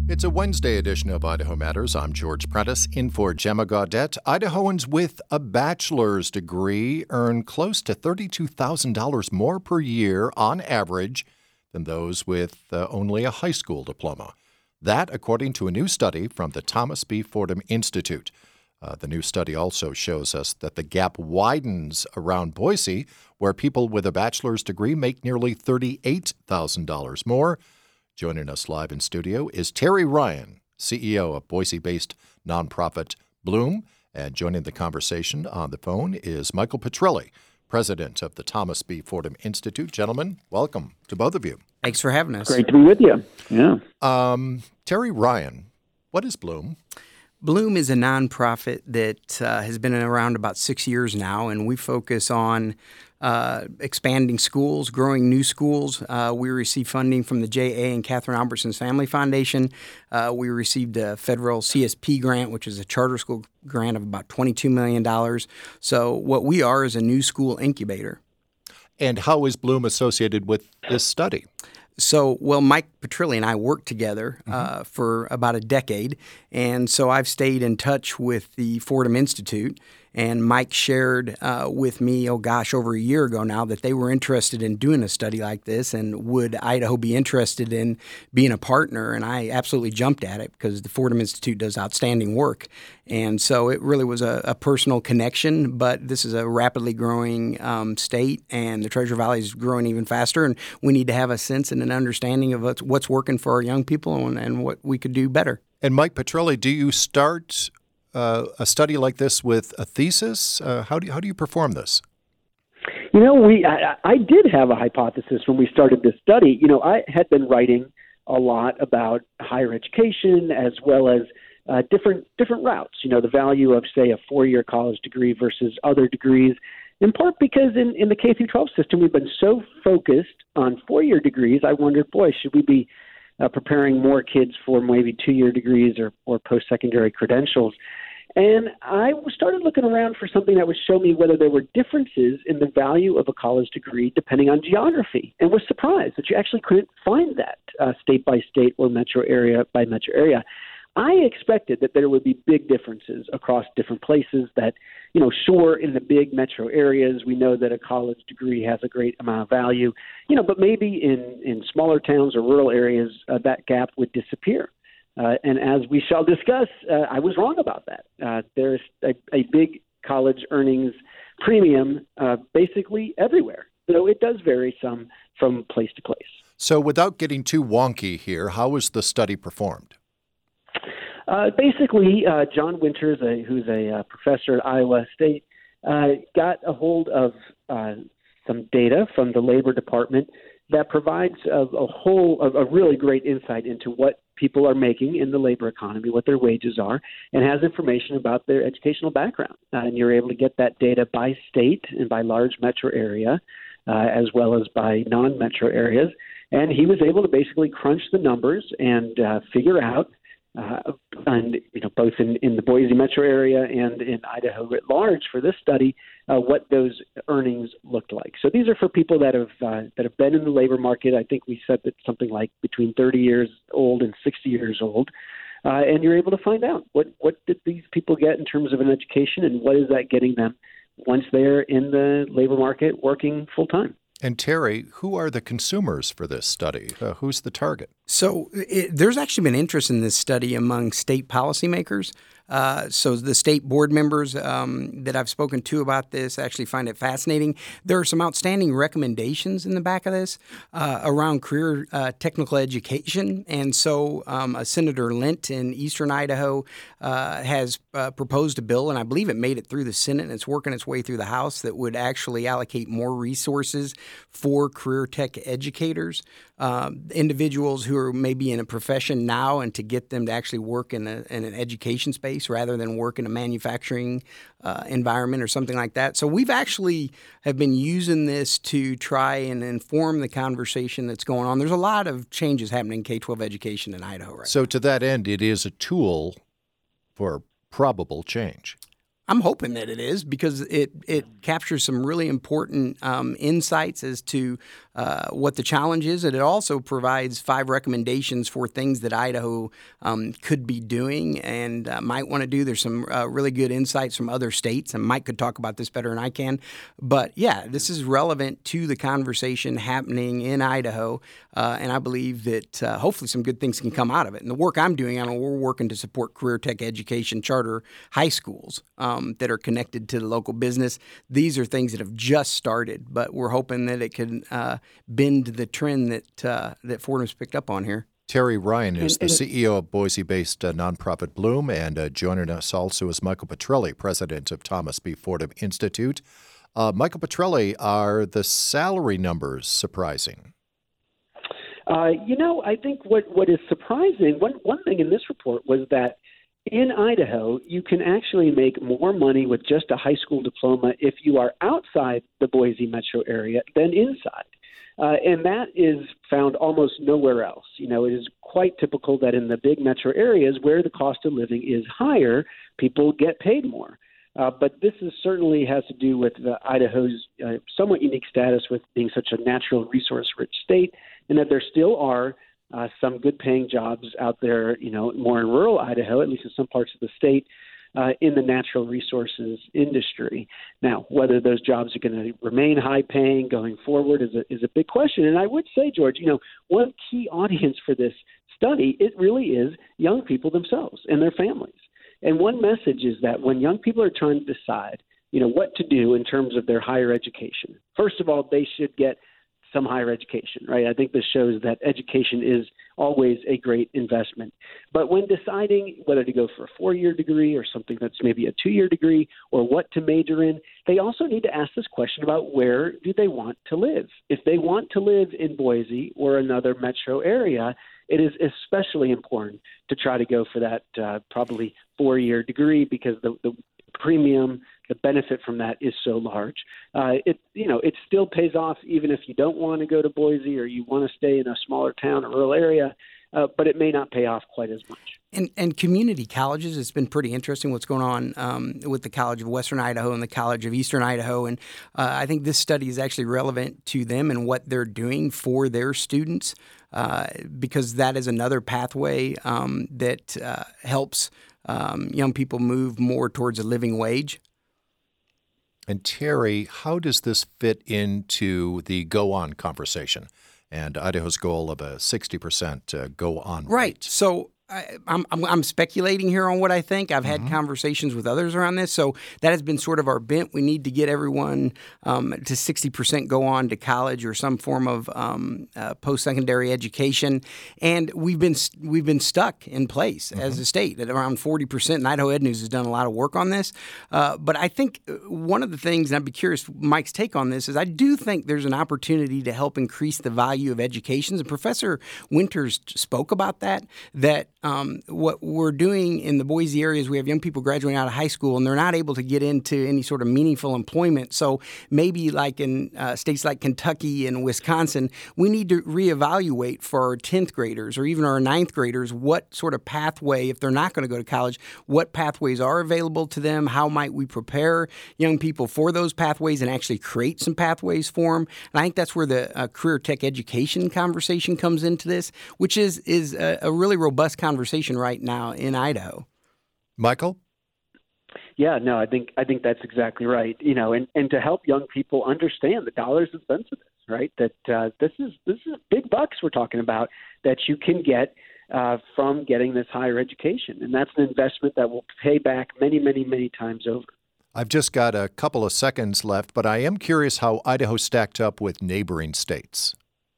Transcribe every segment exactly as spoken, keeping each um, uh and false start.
It's a Wednesday edition of Idaho Matters. I'm George Prentice, in for Gemma Gaudette. Idahoans with a bachelor's degree earn close to thirty-two thousand dollars more per year on average than those with uh, only a high school diploma. That, according to a new study from the Thomas B. Fordham Institute. Uh, the new study also shows us that the gap widens around Boise, where people with a bachelor's degree make nearly thirty-eight thousand dollars more. Joining us live in studio is Terry Ryan, C E O of Boise-based nonprofit Bloom. And joining the conversation on the phone is Michael Petrilli, president of the Thomas B. Fordham Institute. Gentlemen, welcome to both of you. Thanks for having us. Great to be with you. Yeah. Um, Terry Ryan, what is Bloom? Bloom is a nonprofit that uh, has been around about six years now, and we focus on uh, expanding schools, growing new schools. Uh, we receive funding from the J A and Catherine Albertson's Family Foundation. Uh, we received a federal C S P grant, which is a charter school grant of about twenty-two million dollars. So what we are is a new school incubator. And how is Bloom associated with this study? So, well, Mike Petrilli and I worked together uh, mm-hmm. for about a decade, and so I've stayed in touch with the Fordham Institute, and Mike shared uh, with me, oh gosh, over a year ago now, that they were interested in doing a study like this, and would Idaho be interested in being a partner, and I absolutely jumped at it because the Fordham Institute does outstanding work, and so it really was a, a personal connection, but this is a rapidly growing um, state, and the Treasure Valley is growing even faster, and we need to have a sense and an understanding of what's, what's working for our young people and, and what we could do better. And Mike Petrilli, do you start uh, a study like this with a thesis? Uh, how do you, how do you perform this? You know, we I, I did have a hypothesis when we started this study. You know, I had been writing a lot about higher education as well as uh, different different routes. You know, the value of, say, a four-year college degree versus other degrees. In part because in, in the K through twelve system, we've been so focused on four-year degrees. I wondered, boy, should we be uh, preparing more kids for maybe two-year degrees or, or post-secondary credentials? And I started looking around for something that would show me whether there were differences in the value of a college degree depending on geography, and was surprised that you actually couldn't find that uh, state by state or metro area by metro area. I expected that there would be big differences across different places, that, you know, sure, in the big metro areas, we know that a college degree has a great amount of value, you know, but maybe in, in smaller towns or rural areas, uh, that gap would disappear. Uh, and as we shall discuss, uh, I was wrong about that. Uh, there's a, a big college earnings premium uh, basically everywhere, though it does vary some from place to place. So without getting too wonky here, how was the study performed? Uh, basically, uh, John Winters, a, who's a uh, professor at Iowa State, uh, got a hold of uh, some data from the Labor Department that provides a, a whole, a, a really great insight into what people are making in the labor economy, what their wages are, and has information about their educational background. Uh, and you're able to get that data by state and by large metro area, uh, as well as by non-metro areas. And he was able to basically crunch the numbers and uh, figure out Uh, and, you know, both in, in the Boise metro area and in Idaho at large for this study, uh, what those earnings looked like. So these are for people that have uh, that have been in the labor market. I think we said that something like between thirty years old and sixty years old. Uh, and you're able to find out what, what did these people get in terms of an education, and what is that getting them once they're in the labor market working full time. And Terry, who are the consumers for this study? Uh, who's the target? So it, there's actually been interest in this study among state policymakers. Uh, so the state board members um, that I've spoken to about this actually find it fascinating. There are some outstanding recommendations in the back of this uh, around career uh, technical education. And so um, uh, Senator Lent in eastern Idaho uh, has uh, proposed a bill, and I believe it made it through the Senate, and it's working its way through the House, that would actually allocate more resources for career tech educators, uh, individuals who are maybe in a profession now, and to get them to actually work in, a, in an education space rather than work in a manufacturing uh, environment or something like that. So we've actually have been using this to try and inform the conversation that's going on. There's a lot of changes happening in K twelve education in Idaho right now. So to that end, it is a tool for probable change. I'm hoping that it is, because it, it captures some really important um, insights as to uh, what the challenge is, and it also provides five recommendations for things that Idaho um, could be doing and uh, might want to do. There's some uh, really good insights from other states, and Mike could talk about this better than I can. But yeah, this is relevant to the conversation happening in Idaho, uh, and I believe that uh, hopefully some good things can come out of it. And the work I'm doing, I know we're working to support career tech education charter high schools um, that are connected to the local business. These are things that have just started, but we're hoping that it can uh, bend the trend that uh, that Fordham's picked up on here. Terry Ryan is the C E O of Boise-based uh, nonprofit Bloom, and uh, joining us also is Michael Petrelli, president of Thomas B. Fordham Institute. Uh, Michael Petrelli, are the salary numbers surprising? Uh, you know, I think what, what is surprising, one, one thing in this report was that in Idaho, you can actually make more money with just a high school diploma if you are outside the Boise metro area than inside. Uh, and that is found almost nowhere else. You know, it is quite typical that in the big metro areas where the cost of living is higher, people get paid more. Uh, but this is certainly has to do with uh, Idaho's uh, somewhat unique status with being such a natural resource-rich state, and that there still are uh, some good-paying jobs out there, you know, more in rural Idaho, at least in some parts of the state, uh, in the natural resources industry. Now, whether those jobs are going to remain high-paying going forward is a, is a big question. And I would say, George, you know, one key audience for this study, it really is young people themselves and their families. And one message is that when young people are trying to decide, you know, what to do in terms of their higher education, first of all, they should get some higher education, right? I think this shows that education is always a great investment. But when deciding whether to go for a four-year degree or something that's maybe a two-year degree or what to major in, they also need to ask this question about where do they want to live. If they want to live in Boise or another metro area, it is especially important to try to go for that uh, probably four-year degree because the, the premium, the benefit from that is so large. Uh, it you know it still pays off even if you don't want to go to Boise or you want to stay in a smaller town or rural area, uh, but it may not pay off quite as much. And, and community colleges, it's been pretty interesting what's going on um, with the College of Western Idaho and the College of Eastern Idaho. And uh, I think this study is actually relevant to them and what they're doing for their students uh, because that is another pathway um, that uh, helps um, young people move more towards a living wage. And Terry, how does this fit into the go-on conversation and Idaho's goal of a sixty percent uh, go-on rate? Right. So I, I'm, I'm I'm speculating here on what I think. I've had mm-hmm. conversations with others around this, so that has been sort of our bent. We need to get everyone um, to sixty percent go on to college or some form of um, uh, post-secondary education, and we've been we've been stuck in place mm-hmm. as a state at around forty percent. And Idaho Ed News has done a lot of work on this, uh, but I think one of the things, and I'd be curious Mike's take on this, is I do think there's an opportunity to help increase the value of education. And Professor Winters spoke about that. That Um, what we're doing in the Boise area is we have young people graduating out of high school and they're not able to get into any sort of meaningful employment. So maybe like in uh, states like Kentucky and Wisconsin, we need to reevaluate for our tenth graders or even our ninth graders what sort of pathway, if they're not going to go to college, what pathways are available to them, how might we prepare young people for those pathways and actually create some pathways for them. And I think that's where the uh, career tech education conversation comes into this, which is, is a, a really robust conversation. conversation right now in Idaho. Michael? Yeah, no, I think I think that's exactly right. You know, and, and to help young people understand the dollars and cents of this, right? That uh, this is this is big bucks we're talking about that you can get uh, from getting this higher education, and that's an investment that will pay back many, many, many times over. I've just got a couple of seconds left, but I am curious how Idaho stacked up with neighboring states.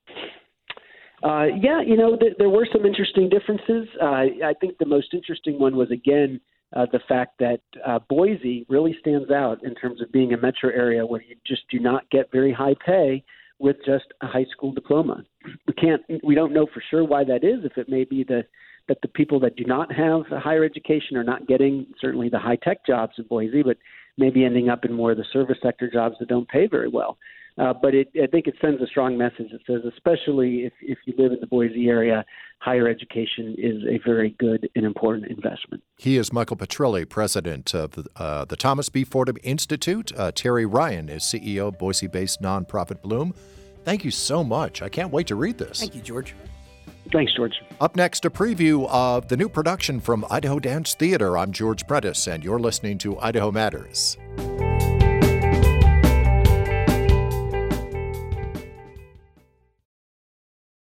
Uh, yeah, you know, th- there were some interesting differences. Uh, I think the most interesting one was, again, uh, the fact that uh, Boise really stands out in terms of being a metro area where you just do not get very high pay with just a high school diploma. We can't, we don't know for sure why that is, if it may be the, that the people that do not have a higher education are not getting certainly the high-tech jobs in Boise, but maybe ending up in more of the service sector jobs that don't pay very well. Uh, but it, I think it sends a strong message that says, especially if, if you live in the Boise area, higher education is a very good and important investment. He is Michael Petrelli, president of the, uh, the Thomas B. Fordham Institute. Uh, Terry Ryan is C E O of Boise-based nonprofit Bloom. Thank you so much. I can't wait to read this. Thank you, George. Thanks, George. Up next, a preview of the new production from Idaho Dance Theater. I'm George Prentice, and you're listening to Idaho Matters.